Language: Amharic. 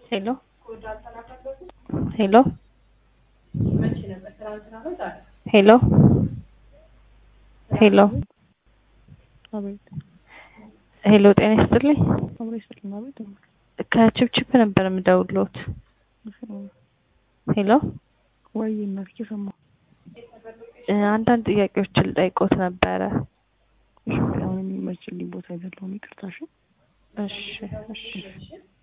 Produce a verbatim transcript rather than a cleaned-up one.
ሄሎ ሄሎ ሄሎ ሄሎ አቤት ሄሎ ጤና ይስጥልኝ። አብሬ ሰላም አቤት ከችፕችፕ ነበር የምደውልዎት። ሄሎ ወይ እናት እየሰማሁ አንዳንድ ጥያቄዎችን ልጠይቅዎት ነበረ። እሺ አሁን የሚመችልኝ ቦታ አይደለሁም ይቅርታሽ። እሺ እሺ